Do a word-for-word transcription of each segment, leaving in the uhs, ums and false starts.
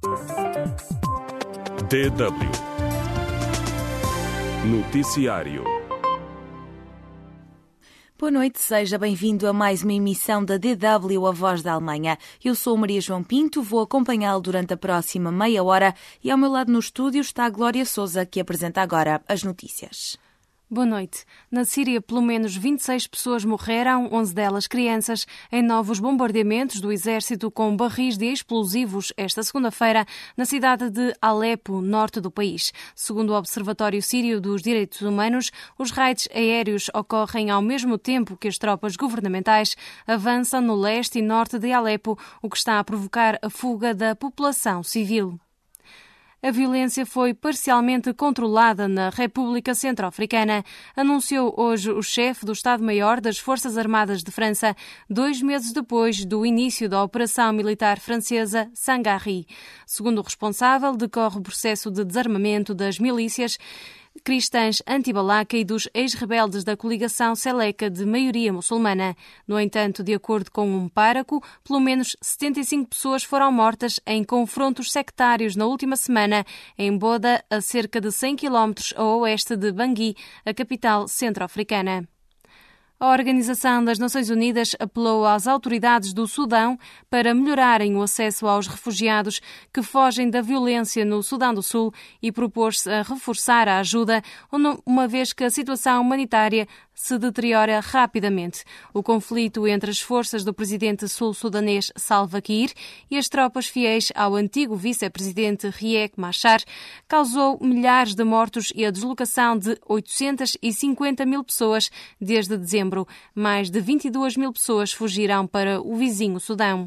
D W Noticiário. Boa noite, seja bem-vindo a mais uma emissão da D W, a Voz da Alemanha. Eu sou Maria João Pinto, vou acompanhá-lo durante a próxima meia hora e ao meu lado no estúdio está a Glória Sousa, que apresenta agora as notícias. Boa noite. Na Síria, pelo menos vinte e seis pessoas morreram, onze delas crianças, em novos bombardeamentos do exército com barris de explosivos esta segunda-feira na cidade de Alepo, norte do país. Segundo o Observatório Sírio dos Direitos Humanos, os raids aéreos ocorrem ao mesmo tempo que as tropas governamentais avançam no leste e norte de Alepo, o que está a provocar a fuga da população civil. A violência foi parcialmente controlada na República Centro-Africana, anunciou hoje o chefe do Estado-Maior das Forças Armadas de França, dois meses depois do início da operação militar francesa Sangarri. Segundo o responsável, decorre o processo de desarmamento das milícias cristãs anti-Balaka e dos ex-rebeldes da coligação Seleka de maioria muçulmana. No entanto, de acordo com um páraco, pelo menos setenta e cinco pessoas foram mortas em confrontos sectários na última semana em Boda, a cerca de cem quilómetros a oeste de Bangui, a capital centro-africana. A Organização das Nações Unidas apelou às autoridades do Sudão para melhorarem o acesso aos refugiados que fogem da violência no Sudão do Sul e propôs-se a reforçar a ajuda, uma vez que a situação humanitária se deteriora rapidamente. O conflito entre as forças do presidente sul-sudanês Salva Kiir e as tropas fiéis ao antigo vice-presidente Riek Machar causou milhares de mortos e a deslocação de oitocentas e cinquenta mil pessoas desde dezembro. Mais de vinte e duas mil pessoas fugiram para o vizinho Sudão.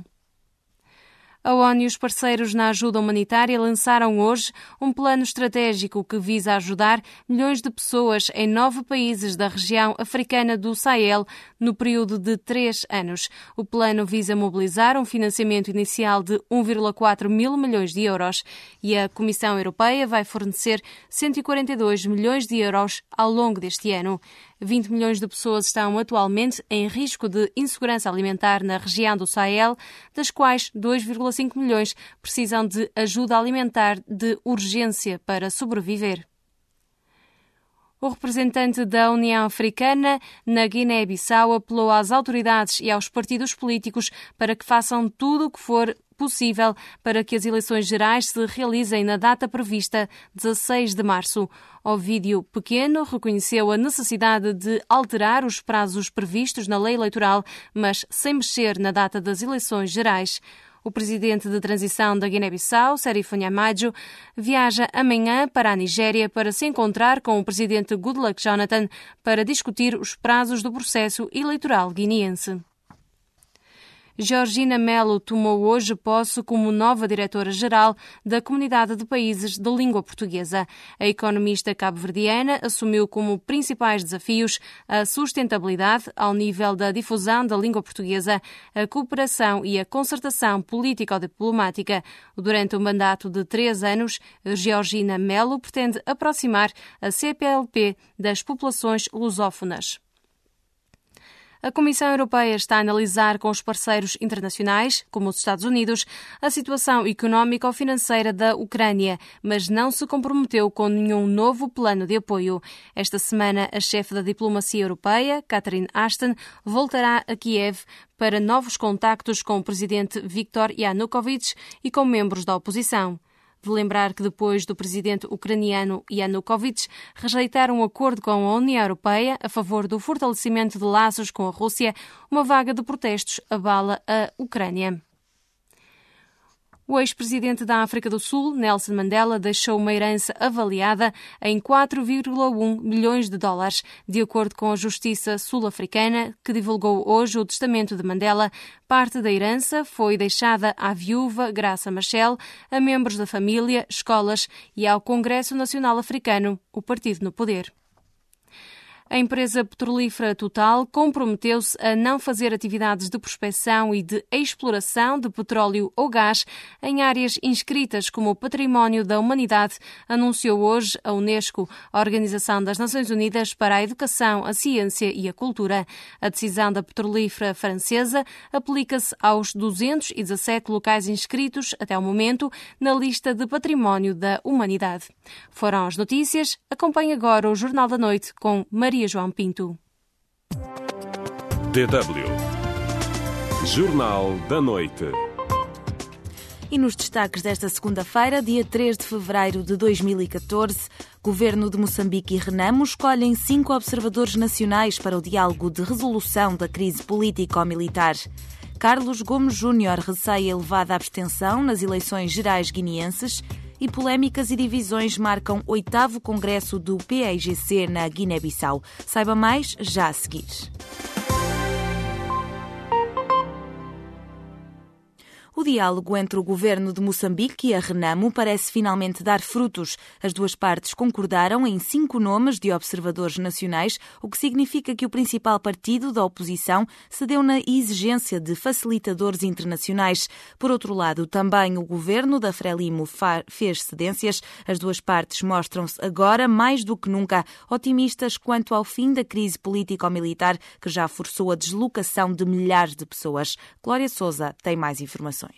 A ONU e os parceiros na ajuda humanitária lançaram hoje um plano estratégico que visa ajudar milhões de pessoas em nove países da região africana do Sahel no período de três anos. O plano visa mobilizar um financiamento inicial de um vírgula quatro mil milhões de euros e a Comissão Europeia vai fornecer cento e quarenta e dois milhões de euros ao longo deste ano. vinte milhões de pessoas estão atualmente em risco de insegurança alimentar na região do Sahel, das quais dois vírgula cinco milhões precisam de ajuda alimentar de urgência para sobreviver. O representante da União Africana na Guiné-Bissau apelou às autoridades e aos partidos políticos para que façam tudo o que for possível para que as eleições gerais se realizem na data prevista, dezasseis de março. Ovídio Pequeno reconheceu a necessidade de alterar os prazos previstos na lei eleitoral, mas sem mexer na data das eleições gerais. O presidente de transição da Guiné-Bissau, Serif Nyamajo, viaja amanhã para a Nigéria para se encontrar com o presidente Goodluck Jonathan para discutir os prazos do processo eleitoral guineense. Georgina Melo tomou hoje posse como nova diretora-geral da Comunidade de Países de Língua Portuguesa. A economista cabo-verdiana assumiu como principais desafios a sustentabilidade ao nível da difusão da língua portuguesa, a cooperação e a concertação político-diplomática. Durante o mandato de três anos, Georgina Melo pretende aproximar a C P L P das populações lusófonas. A Comissão Europeia está a analisar com os parceiros internacionais, como os Estados Unidos, a situação económica ou financeira da Ucrânia, mas não se comprometeu com nenhum novo plano de apoio. Esta semana, a chefe da diplomacia europeia, Catherine Ashton, voltará a Kiev para novos contactos com o presidente Viktor Yanukovych e com membros da oposição. De lembrar que depois do presidente ucraniano Yanukovych rejeitar um acordo com a União Europeia a favor do fortalecimento de laços com a Rússia, uma vaga de protestos abala a Ucrânia. O ex-presidente da África do Sul, Nelson Mandela, deixou uma herança avaliada em quatro vírgula um milhões de dólares. De acordo com a Justiça Sul-Africana, que divulgou hoje o testamento de Mandela, parte da herança foi deixada à viúva Graça Machel, a membros da família, escolas e ao Congresso Nacional Africano, o partido no poder. A empresa petrolífera Total comprometeu-se a não fazer atividades de prospecção e de exploração de petróleo ou gás em áreas inscritas como Património da Humanidade, anunciou hoje a Unesco, a Organização das Nações Unidas para a Educação, a Ciência e a Cultura. A decisão da petrolífera francesa aplica-se aos duzentos e dezassete locais inscritos, até o momento, na lista de Património da Humanidade. Foram as notícias. Acompanhe agora o Jornal da Noite com Maria João Pinto. D W Jornal da Noite. E nos destaques desta segunda-feira, dia três de fevereiro de dois mil e catorze, Governo de Moçambique e Renamo escolhem cinco observadores nacionais para o diálogo de resolução da crise político-militar. Carlos Gomes Júnior receia elevada abstenção nas eleições gerais guineenses e polémicas e divisões marcam oitavo congresso do P A I G C na Guiné-Bissau. Saiba mais já a seguir. O diálogo entre o governo de Moçambique e a Renamo parece finalmente dar frutos. As duas partes concordaram em cinco nomes de observadores nacionais, o que significa que o principal partido da oposição cedeu na exigência de facilitadores internacionais. Por outro lado, também o governo da Frelimo fez cedências. As duas partes mostram-se agora, mais do que nunca, otimistas quanto ao fim da crise político-militar que já forçou a deslocação de milhares de pessoas. Glória Sousa tem mais informações.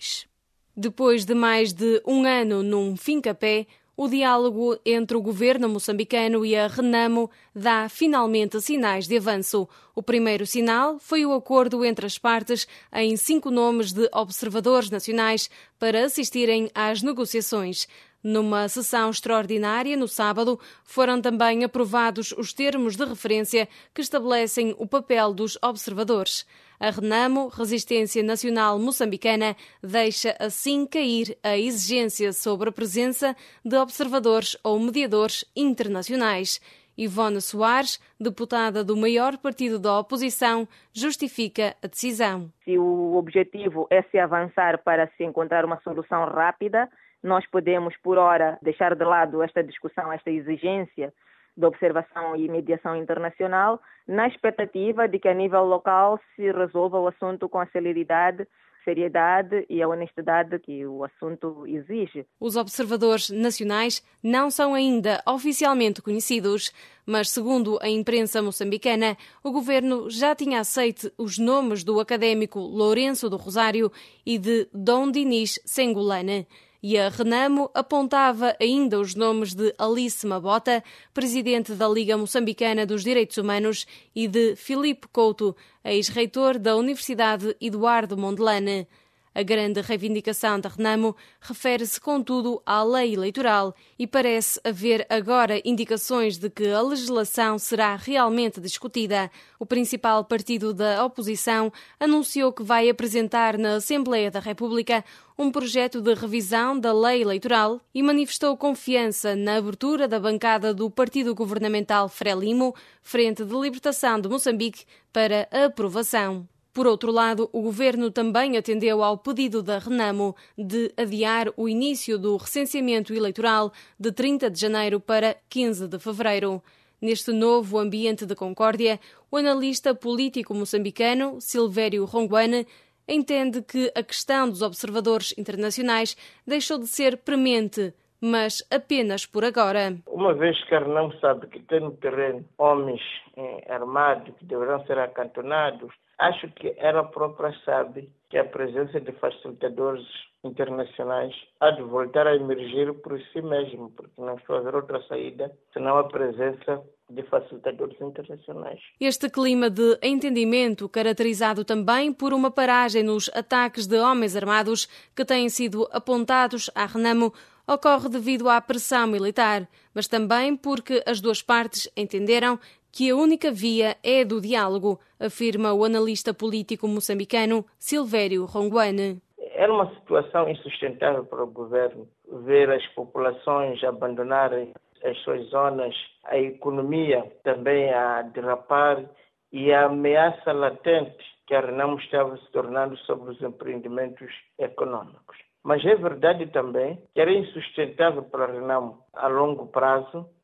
Depois de mais de um ano num fincapé, o diálogo entre o governo moçambicano e a Renamo dá finalmente sinais de avanço. O primeiro sinal foi o acordo entre as partes em cinco nomes de observadores nacionais para assistirem às negociações. Numa sessão extraordinária no sábado, foram também aprovados os termos de referência que estabelecem o papel dos observadores. A Renamo, Resistência Nacional Moçambicana, deixa assim cair a exigência sobre a presença de observadores ou mediadores internacionais. Ivone Soares, deputada do maior partido da oposição, justifica a decisão. Se o objetivo é se avançar para se encontrar uma solução rápida, nós podemos, por hora, deixar de lado esta discussão, esta exigência de observação e mediação internacional, na expectativa de que a nível local se resolva o assunto com a celeridade, seriedade e a honestidade que o assunto exige. Os observadores nacionais não são ainda oficialmente conhecidos, mas, segundo a imprensa moçambicana, o governo já tinha aceito os nomes do académico Lourenço do Rosário e de Dom Dinis Sengulane. E a Renamo apontava ainda os nomes de Alice Mabota, presidente da Liga Moçambicana dos Direitos Humanos, e de Filipe Couto, ex-reitor da Universidade Eduardo Mondlane. A grande reivindicação da Renamo refere-se, contudo, à lei eleitoral e parece haver agora indicações de que a legislação será realmente discutida. O principal partido da oposição anunciou que vai apresentar na Assembleia da República um projeto de revisão da lei eleitoral e manifestou confiança na abertura da bancada do partido governamental Frelimo, Frente de Libertação de Moçambique, para a aprovação. Por outro lado, o governo também atendeu ao pedido da Renamo de adiar o início do recenseamento eleitoral de trinta de janeiro para quinze de fevereiro. Neste novo ambiente de concórdia, o analista político moçambicano Silvério Ronguane entende que a questão dos observadores internacionais deixou de ser premente, mas apenas por agora. Uma vez que a Renamo sabe que tem no terreno homens eh, armados que deverão ser acantonados, acho que ela própria sabe que a presença de facilitadores internacionais há de voltar a emergir por si mesmo, porque não estou a ver outra saída senão a presença de facilitadores internacionais. Este clima de entendimento, caracterizado também por uma paragem nos ataques de homens armados que têm sido apontados à Renamo, ocorre devido à pressão militar, mas também porque as duas partes entenderam que a única via é a do diálogo, afirma o analista político moçambicano Silvério Ronguane. Era uma situação insustentável para o governo ver as populações abandonarem as suas zonas, a economia também a derrapar e a ameaça latente que a Renamo estava se tornando sobre os empreendimentos econômicos. Mas é verdade também que era insustentável para a Renamo a longo prazo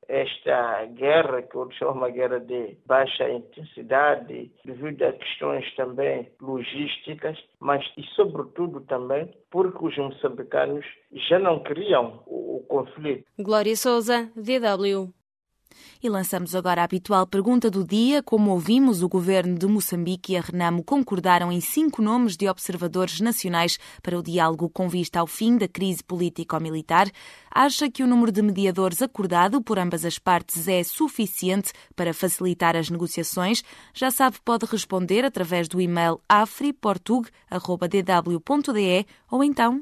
esta guerra, que eu chamo uma guerra de baixa intensidade, devido a questões também logísticas, mas e sobretudo também porque os moçambicanos já não queriam o, o conflito. Glória Souza, D W. E lançamos agora a habitual pergunta do dia. Como ouvimos, o governo de Moçambique e a Renamo concordaram em cinco nomes de observadores nacionais para o diálogo com vista ao fim da crise político-militar. Acha que o número de mediadores acordado por ambas as partes é suficiente para facilitar as negociações? Já sabe, pode responder através do e-mail afriportug arroba d w ponto d e ou então...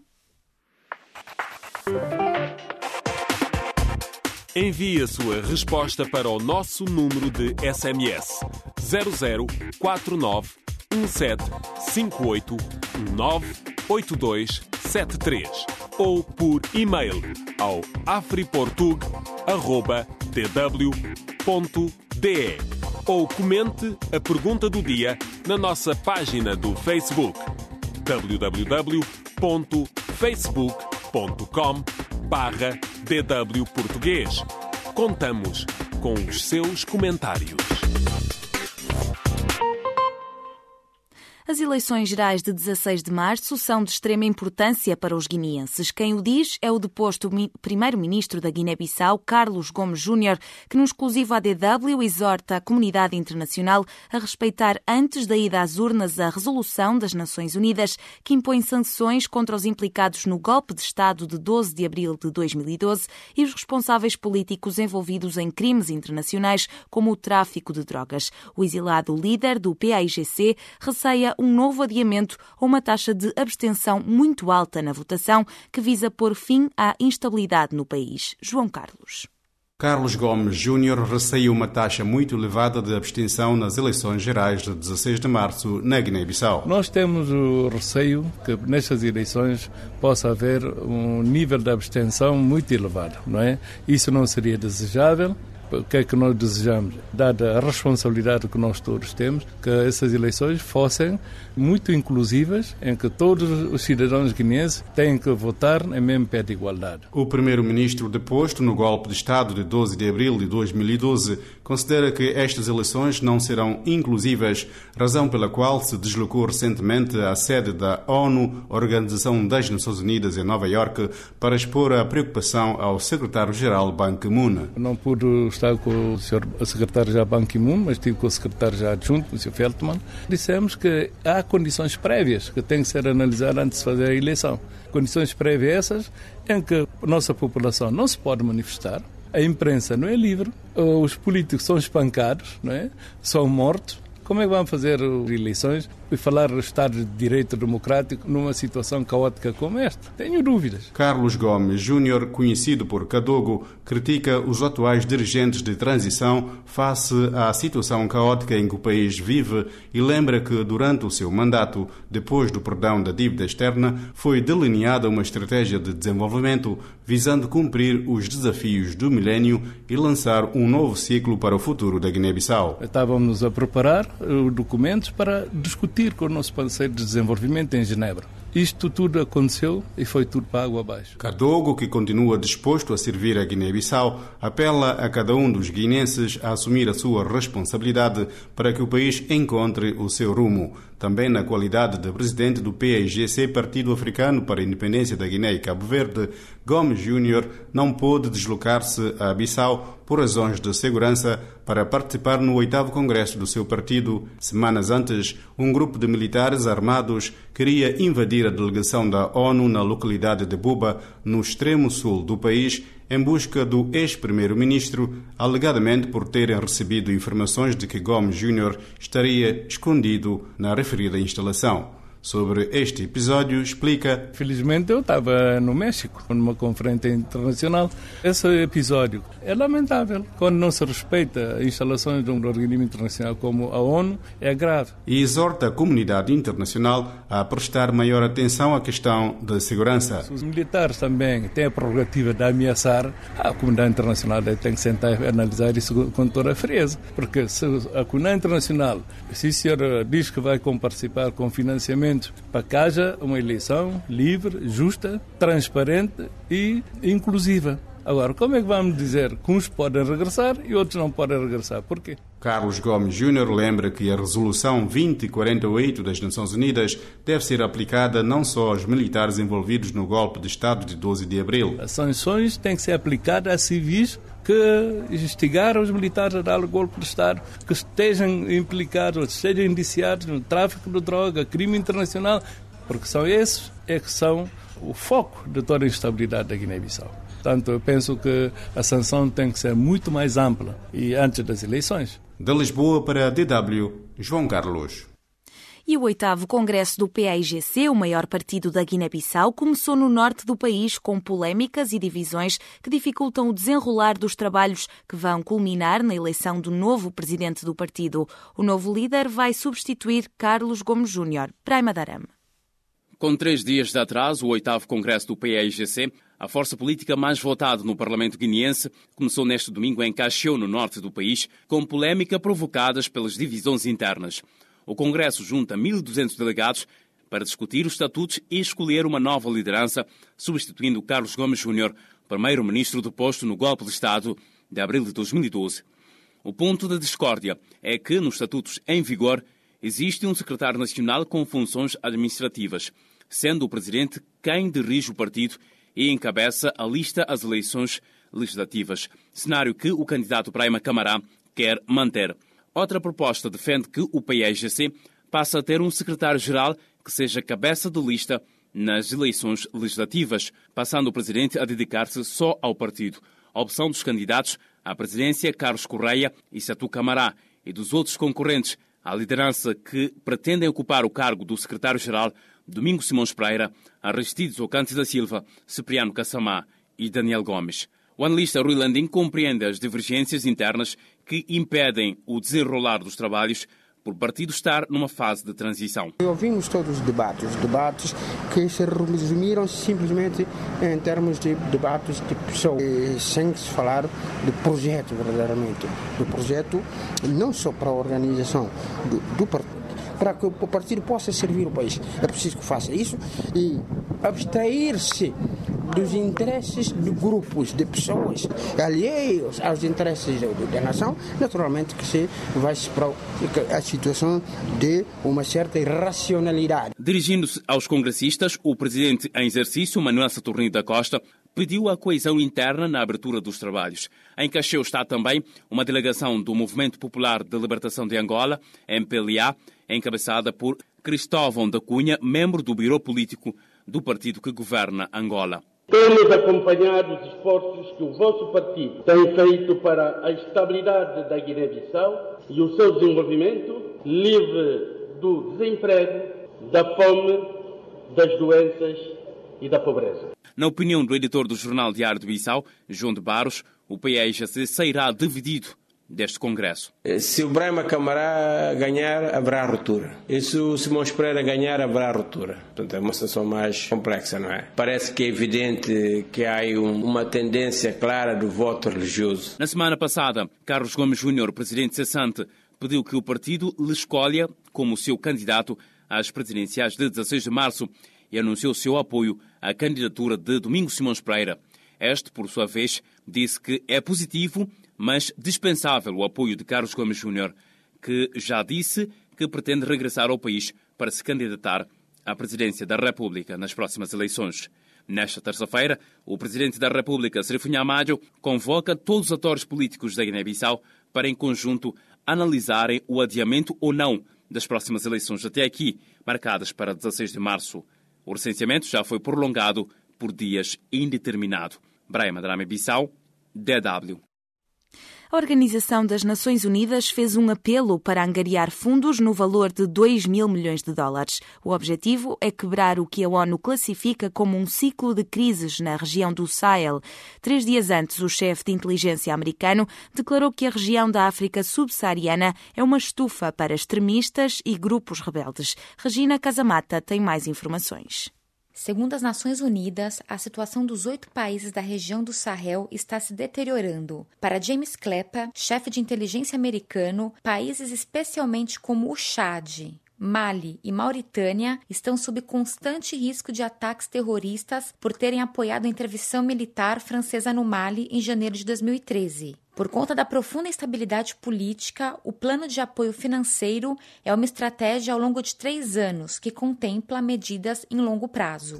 Envie a sua resposta para o nosso número de S M S zero zero quatro nove um sete cinco oito um nove oito dois sete três ou por e-mail ao afriportug arroba d w ponto d e ou comente a pergunta do dia na nossa página do Facebook w w w ponto facebook ponto com barra D W Português. Contamos com os seus comentários. As eleições gerais de dezasseis de março são de extrema importância para os guineenses. Quem o diz é o deposto primeiro-ministro da Guiné-Bissau, Carlos Gomes Júnior, que no exclusivo à D W exorta a comunidade internacional a respeitar antes da ida às urnas a resolução das Nações Unidas que impõe sanções contra os implicados no golpe de Estado de doze de abril de dois mil e doze e os responsáveis políticos envolvidos em crimes internacionais como o tráfico de drogas. O exilado líder do P A I G C receia um novo adiamento ou uma taxa de abstenção muito alta na votação que visa pôr fim à instabilidade no país. João Carlos. Carlos Gomes Júnior receia uma taxa muito elevada de abstenção nas eleições gerais de dezasseis de março na Guiné-Bissau. Nós temos o receio que nestas eleições possa haver um nível de abstenção muito elevado, não é? Isso não seria desejável. O que é que nós desejamos? Dada a responsabilidade que nós todos temos, que essas eleições fossem muito inclusivas, em que todos os cidadãos guineenses têm que votar em mesmo pé de igualdade. O primeiro-ministro deposto no golpe de Estado de doze de abril de dois mil e doze considera que estas eleições não serão inclusivas, razão pela qual se deslocou recentemente à sede da ONU, Organização das Nações Unidas, em Nova Iorque, para expor a preocupação ao secretário-geral Ban Ki-moon. Não pude estar com o senhor secretário-geral Ban Ki-moon, mas estive com o secretário-geral adjunto, o senhor Feldman. Dissemos que há condições prévias que têm que ser analisadas antes de fazer a eleição. Condições prévias essas em que a nossa população não se pode manifestar, a imprensa não é livre, os políticos são espancados, não é? São mortos. Como é que vão fazer eleições e falar do Estado de Direito Democrático numa situação caótica como esta? Tenho dúvidas. Carlos Gomes Júnior, conhecido por Kadogo, critica os atuais dirigentes de transição face à situação caótica em que o país vive e lembra que, durante o seu mandato, depois do perdão da dívida externa, foi delineada uma estratégia de desenvolvimento visando cumprir os desafios do milénio e lançar um novo ciclo para o futuro da Guiné-Bissau. Estávamos a preparar documentos para discutir com o nosso parceiro de desenvolvimento em Genebra. Isto tudo aconteceu e foi tudo para água abaixo. Kadogo, que continua disposto a servir a Guiné-Bissau, apela a cada um dos guineenses a assumir a sua responsabilidade para que o país encontre o seu rumo. Também na qualidade de presidente do P A I G C, Partido Africano para a Independência da Guiné e Cabo Verde, Gomes Júnior não pôde deslocar-se a Bissau por razões de segurança para participar no oitavo congresso do seu partido. Semanas antes, um grupo de militares armados queria invadir a delegação da ONU na localidade de Buba, no extremo sul do país, em busca do ex-primeiro-ministro, alegadamente por terem recebido informações de que Gomes Júnior estaria escondido na referida instalação. Sobre este episódio, explica... Felizmente eu estava no México, numa conferência internacional. Esse episódio é lamentável. Quando não se respeita instalações de um organismo internacional como a ONU, é grave. E exorta a comunidade internacional a prestar maior atenção à questão da segurança. Os militares também têm a prerrogativa de ameaçar. A comunidade internacional tem que sentar e analisar isso com toda a frieza. Porque se a comunidade internacional, se o senhor diz que vai participar com financiamento para que haja uma eleição livre, justa, transparente e inclusiva. Agora, como é que vamos dizer que uns podem regressar e outros não podem regressar? Por quê? Carlos Gomes Júnior lembra que a Resolução vinte quarenta e oito das Nações Unidas deve ser aplicada não só aos militares envolvidos no golpe de Estado de doze de abril. As sanções têm que ser aplicadas a civis que instigaram os militares a dar o golpe de Estado, que estejam implicados, estejam indiciados no tráfico de droga, crime internacional, porque são esses é que são o foco de toda a instabilidade da Guiné-Bissau. Portanto, eu penso que a sanção tem que ser muito mais ampla e antes das eleições. De Lisboa para a D W, João Carlos. E o oitavo Congresso do P A I G C, o maior partido da Guiné-Bissau, começou no norte do país com polémicas e divisões que dificultam o desenrolar dos trabalhos que vão culminar na eleição do novo presidente do partido. O novo líder vai substituir Carlos Gomes Júnior. Praia Darame. Com três dias de atraso, o oitavo Congresso do P A I G C, a força política mais votada no Parlamento guineense, começou neste domingo em Cacheu, no norte do país, com polémica provocadas pelas divisões internas. O Congresso junta mil e duzentos delegados para discutir os estatutos e escolher uma nova liderança, substituindo Carlos Gomes Júnior, primeiro-ministro deposto no golpe de Estado de abril de dois mil e doze. O ponto da discórdia é que, nos estatutos em vigor, existe um secretário nacional com funções administrativas, sendo o presidente quem dirige o partido e encabeça a lista às eleições legislativas, cenário que o candidato Praia Camará quer manter. Outra proposta defende que o P A I G C passe a ter um secretário-geral que seja cabeça de lista nas eleições legislativas, passando o presidente a dedicar-se só ao partido. A opção dos candidatos à presidência, Carlos Correia e Setu Camará, e dos outros concorrentes à liderança que pretendem ocupar o cargo do secretário-geral, Domingo Simões Pereira, Aristides Ocante da Silva, Cipriano Cassamá e Daniel Gomes. O analista Rui Landim compreende as divergências internas que impedem o desenrolar dos trabalhos por o partido estar numa fase de transição. Ouvimos todos os debates, os debates que se resumiram simplesmente em termos de debates de pessoas, sem se falar de projeto verdadeiramente, do projeto não só para a organização do, do partido, para que o partido possa servir o país. É preciso que faça isso e abstrair-se dos interesses de grupos, de pessoas alheios aos interesses da nação, naturalmente que se vai-se para a situação de uma certa irracionalidade. Dirigindo-se aos congressistas, o presidente em exercício, Manuel Saturnino da Costa, pediu a coesão interna na abertura dos trabalhos. Em Cacheu está também uma delegação do Movimento Popular de Libertação de Angola, M P L A, encabeçada por Cristóvão da Cunha, membro do Biro Político do partido que governa Angola. Temos acompanhado os esforços que o vosso partido tem feito para a estabilidade da Guiné-Bissau e o seu desenvolvimento livre do desemprego, da fome, das doenças e da pobreza. Na opinião do editor do Jornal Diário de Bissau, João de Barros, o P A I G C sairá dividido deste Congresso. Se o Praia Camará ganhar, haverá ruptura. E se o Simões Pereira ganhar, haverá ruptura. Portanto, é uma situação mais complexa, não é? Parece que é evidente que há um, uma tendência clara do voto religioso. Na semana passada, Carlos Gomes Júnior, presidente cessante, pediu que o partido lhe escolha como seu candidato às presidenciais de dezasseis de março e anunciou seu apoio à candidatura de Domingos Simões Pereira. Este, por sua vez, disse que é positivo, mas dispensável o apoio de Carlos Gomes Júnior, que já disse que pretende regressar ao país para se candidatar à presidência da República nas próximas eleições. Nesta terça-feira, o presidente da República, Serifim Amádio, convoca todos os atores políticos da Guiné-Bissau para, em conjunto, analisarem o adiamento ou não das próximas eleições até aqui, marcadas para dezasseis de março. O recenseamento já foi prolongado por dias indeterminado. Braima Drame Bissau, D W. A Organização das Nações Unidas fez um apelo para angariar fundos no valor de dois mil milhões de dólares. O objetivo é quebrar o que a ONU classifica como um ciclo de crises na região do Sahel. Três dias antes, o chefe de inteligência americano declarou que a região da África subsaariana é uma estufa para extremistas e grupos rebeldes. Regina Casamata tem mais informações. Segundo as Nações Unidas, a situação dos oito países da região do Sahel está se deteriorando. Para James Clapper, chefe de inteligência americano, países especialmente como o Chad, Mali e Mauritânia estão sob constante risco de ataques terroristas por terem apoiado a intervenção militar francesa no Mali em janeiro de dois mil e treze. Por conta da profunda instabilidade política, o plano de apoio financeiro é uma estratégia ao longo de três anos que contempla medidas em longo prazo.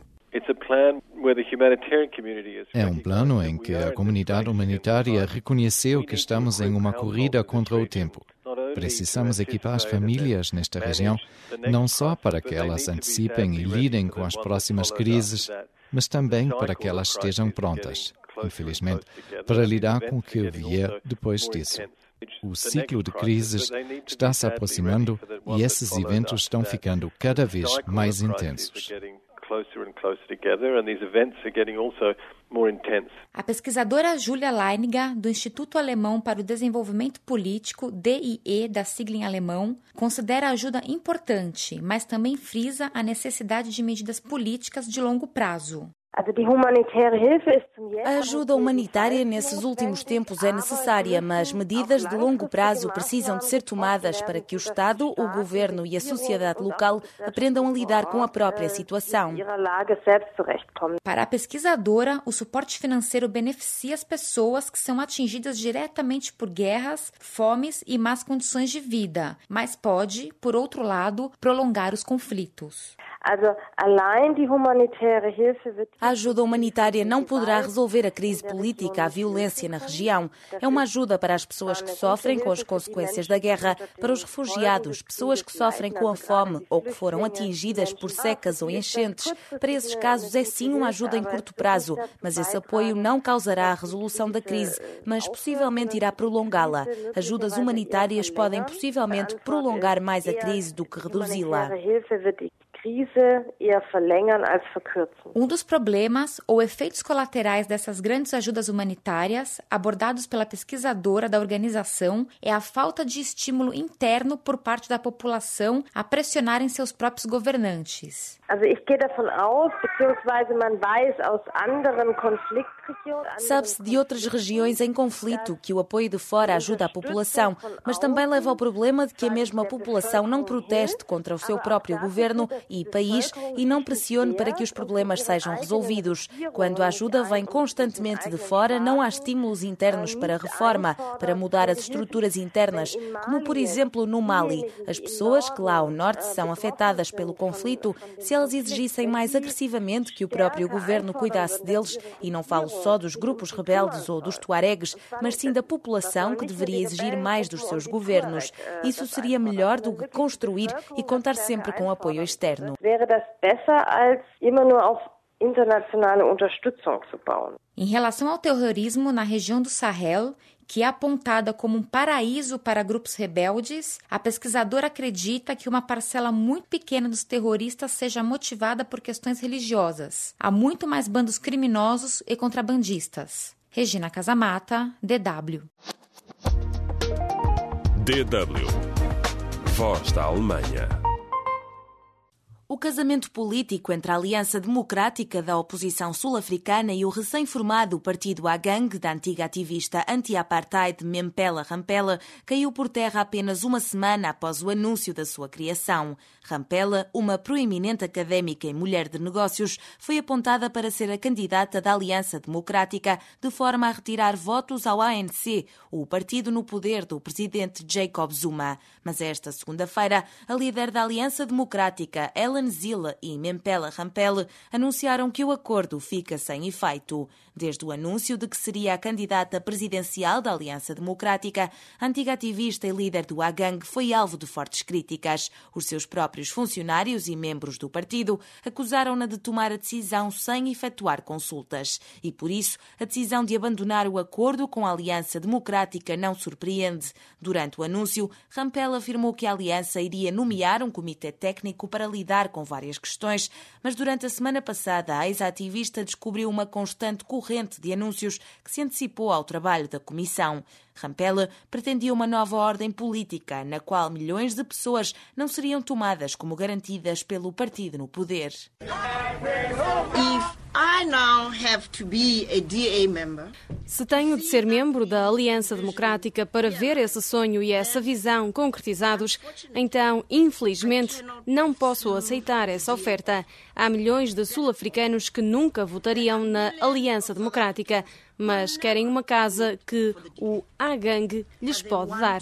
É um plano em que a comunidade humanitária reconheceu que estamos em uma corrida contra o tempo. Precisamos equipar as famílias nesta região, não só para que elas antecipem e lidem com as próximas crises, mas também para que elas estejam prontas, infelizmente, para lidar com o que vier depois disso. O ciclo de crises está se aproximando e esses eventos estão ficando cada vez mais intensos. A pesquisadora Julia Leininger, do Instituto Alemão para o Desenvolvimento Político, D I E, da sigla em alemão, considera a ajuda importante, mas também frisa a necessidade de medidas políticas de longo prazo. A ajuda humanitária nesses últimos tempos é necessária, mas medidas de longo prazo precisam de ser tomadas para que o Estado, o governo e a sociedade local aprendam a lidar com a própria situação. Para a pesquisadora, o suporte financeiro beneficia as pessoas que são atingidas diretamente por guerras, fomes e más condições de vida, mas pode, por outro lado, prolongar os conflitos. A ajuda humanitária não poderá resolver a crise política, a violência na região. É uma ajuda para as pessoas que sofrem com as consequências da guerra, para os refugiados, pessoas que sofrem com a fome ou que foram atingidas por secas ou enchentes. Para esses casos é sim uma ajuda em curto prazo, mas esse apoio não causará a resolução da crise, mas possivelmente irá prolongá-la. Ajudas humanitárias podem possivelmente prolongar mais a crise do que reduzi-la. Um dos problemas ou efeitos colaterais dessas grandes ajudas humanitárias, abordados pela pesquisadora da organização, é a falta de estímulo interno por parte da população a pressionarem seus próprios governantes. Sabe-se de outras regiões em conflito que o apoio de fora ajuda a população, mas também leva ao problema de que a mesma população não proteste contra o seu próprio governo e país e não pressione para que os problemas sejam resolvidos. Quando a ajuda vem constantemente de fora, não há estímulos internos para a reforma, para mudar as estruturas internas, como por exemplo no Mali. As pessoas que lá ao norte são afetadas pelo conflito, se elas exigissem mais agressivamente que o próprio governo cuidasse deles, e não falo só dos grupos rebeldes ou dos tuaregues, mas sim da população que deveria exigir mais dos seus governos. Isso seria melhor do que construir e contar sempre com apoio externo. Em relação ao terrorismo na região do Sahel, que é apontada como um paraíso para grupos rebeldes, a pesquisadora acredita que uma parcela muito pequena dos terroristas seja motivada por questões religiosas. Há muito mais bandos criminosos e contrabandistas. Regina Casamata, D W. D W. Voz da Alemanha. O casamento político entre a Aliança Democrática da Oposição Sul-Africana e o recém-formado Partido Agang, da antiga ativista anti-apartheid Mempela Rampela, caiu por terra apenas uma semana após o anúncio da sua criação. Rampela, uma proeminente académica e mulher de negócios, foi apontada para ser a candidata da Aliança Democrática, de forma a retirar votos ao A N C, o partido no poder do presidente Jacob Zuma. Mas esta segunda-feira, a líder da Aliança Democrática, Ellen Zille e Mempela Rampela, anunciaram que o acordo fica sem efeito. Desde o anúncio de que seria a candidata presidencial da Aliança Democrática, a antiga ativista e líder do Agang foi alvo de fortes críticas. Os seus próprios funcionários e membros do partido acusaram-na de tomar a decisão sem efetuar consultas. E por isso, a decisão de abandonar o acordo com a Aliança Democrática não surpreende. Durante o anúncio, Rampela afirmou que a Aliança iria nomear um comitê técnico para lidar com várias questões, mas durante a semana passada a ex-ativista descobriu uma constante corrente de anúncios que se antecipou ao trabalho da comissão. Rampela pretendia uma nova ordem política, na qual milhões de pessoas não seriam tomadas como garantidas pelo partido no poder. If I now have Se tenho de ser membro da Aliança Democrática para ver esse sonho e essa visão concretizados, então, infelizmente, não posso aceitar essa oferta. Há milhões de sul-africanos que nunca votariam na Aliança Democrática, mas querem uma casa que o Agang lhes pode dar.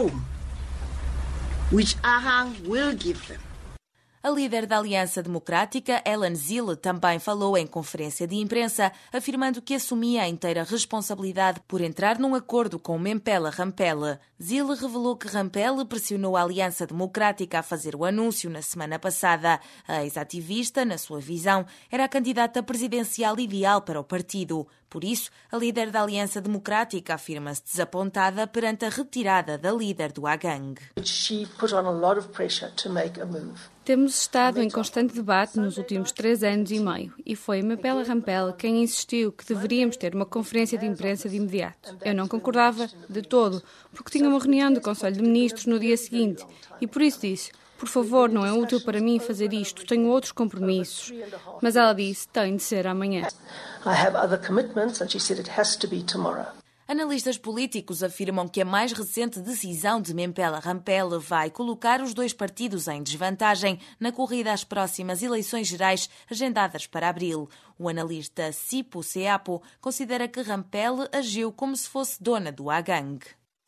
A líder da Aliança Democrática, Ellen Zille, também falou em conferência de imprensa, afirmando que assumia a inteira responsabilidade por entrar num acordo com Mempela Rampele. Zille revelou que Rampele pressionou a Aliança Democrática a fazer o anúncio na semana passada. A ex-ativista, na sua visão, era a candidata presidencial ideal para o partido. Por isso, a líder da Aliança Democrática afirma-se desapontada perante a retirada da líder do Agang. Temos estado em constante debate nos últimos três anos e meio e foi Mempela Rampele quem insistiu que deveríamos ter uma conferência de imprensa de imediato. Eu não concordava de todo, porque tinha uma reunião do Conselho de Ministros no dia seguinte e por isso disse: por favor, não é útil para mim fazer isto, tenho outros compromissos. Mas ela disse: tem de ser amanhã. Analistas políticos afirmam que a mais recente decisão de Mempela Rampele vai colocar os dois partidos em desvantagem na corrida às próximas eleições gerais agendadas para abril. O analista Sipho Seapo considera que Rampele agiu como se fosse dona do Agang.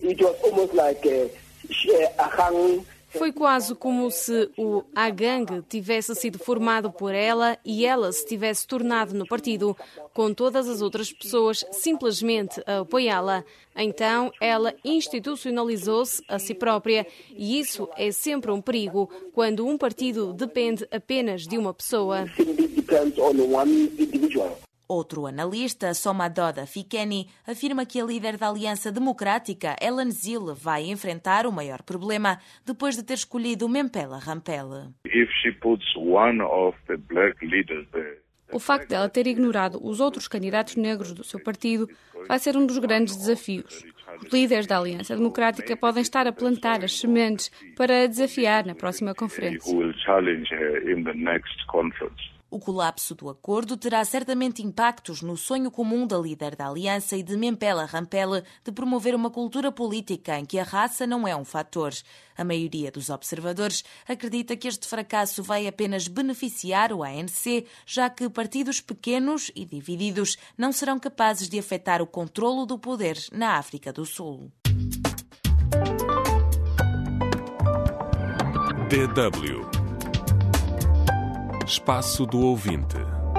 Foi quase como se o Agang tivesse sido formado por ela e ela se tivesse tornado no partido, com todas as outras pessoas simplesmente a apoiá-la. Então, ela institucionalizou-se a si própria e isso é sempre um perigo quando um partido depende apenas de uma pessoa. Outro analista, Somadoda Fikeni, afirma que a líder da Aliança Democrática, Ellen Zille, vai enfrentar o maior problema depois de ter escolhido Mempela Rampele. O facto dela ter ignorado os outros candidatos negros do seu partido vai ser um dos grandes desafios. Os líderes da Aliança Democrática podem estar a plantar as sementes para a desafiar na próxima conferência. O colapso do acordo terá certamente impactos no sonho comum da líder da Aliança e de Mempela Rampele de promover uma cultura política em que a raça não é um fator. A maioria dos observadores acredita que este fracasso vai apenas beneficiar o A N C, já que partidos pequenos e divididos não serão capazes de afetar o controlo do poder na África do Sul. D W Espaço do Ouvinte.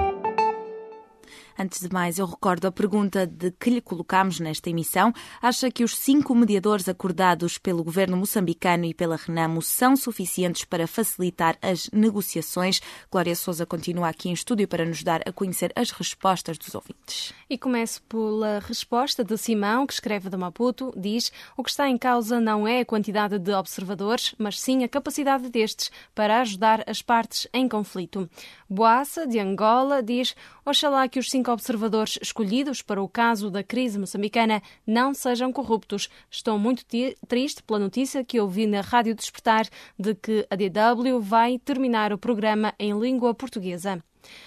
Antes de mais, eu recordo a pergunta de que lhe colocámos nesta emissão. Acha que os cinco mediadores acordados pelo governo moçambicano e pela Renamo são suficientes para facilitar as negociações? Glória Sousa continua aqui em estúdio para nos dar a conhecer as respostas dos ouvintes. E começo pela resposta de Simão, que escreve de Maputo. Diz: o que está em causa não é a quantidade de observadores, mas sim a capacidade destes para ajudar as partes em conflito. Boassa, de Angola, diz: oxalá que os cinco observadores escolhidos para o caso da crise moçambicana não sejam corruptos. Estou muito triste pela notícia que ouvi na Rádio Despertar de que a D W vai terminar o programa em língua portuguesa.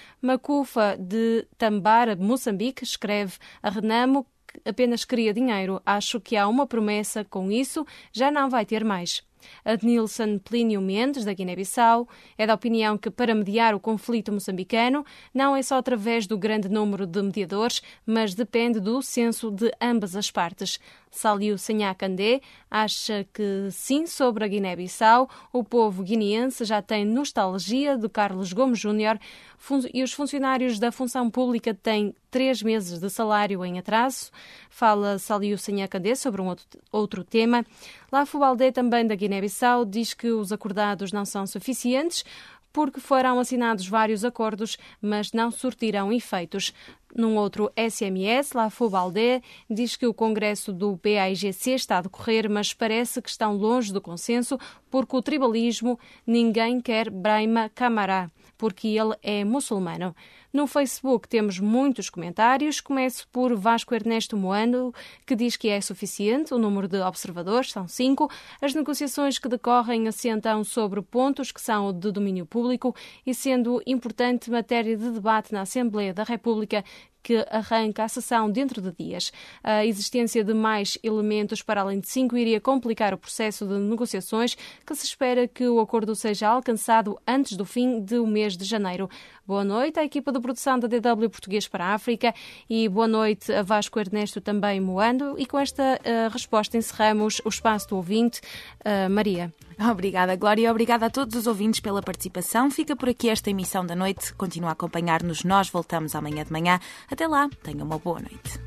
Macufa, de Tambara, Moçambique, escreve: a Renamo apenas queria dinheiro. Acho que há uma promessa, com isso já não vai ter mais. Adnilson Plínio Mendes, da Guiné-Bissau, é da opinião que para mediar o conflito moçambicano não é só através do grande número de mediadores, mas depende do senso de ambas as partes. Saliu Senhá Candé acha que sim, sobre a Guiné-Bissau, o povo guineense já tem nostalgia de Carlos Gomes Júnior e os funcionários da função pública têm três meses de salário em atraso. Fala Saliu Senhá Candé sobre um outro, outro tema. Lafo Baldé, também da Guiné-Bissau, diz que os acordados não são suficientes porque foram assinados vários acordos, mas não surtiram efeitos. Num outro S M S, Lafo Baldé diz que o congresso do P A I G C está a decorrer, mas parece que estão longe do consenso, porque o tribalismo ninguém quer Brahma Camará, porque ele é muçulmano. No Facebook temos muitos comentários. Começo por Vasco Ernesto Moando, que diz que é suficiente o número de observadores, são cinco. As negociações que decorrem assentam sobre pontos que são de domínio público e, sendo importante matéria de debate na Assembleia da República, que arranca a sessão dentro de dias. A existência de mais elementos para além de cinco iria complicar o processo de negociações, que se espera que o acordo seja alcançado antes do fim do mês de janeiro. Boa noite à equipa de produção da D W Português para a África e boa noite a Vasco Ernesto também moando. E com esta uh, resposta encerramos o espaço do ouvinte. Uh, Maria. Obrigada, Glória. Obrigada a todos os ouvintes pela participação. Fica por aqui esta emissão da noite. Continua a acompanhar-nos. Nós voltamos amanhã de manhã. Até lá. Tenham uma boa noite.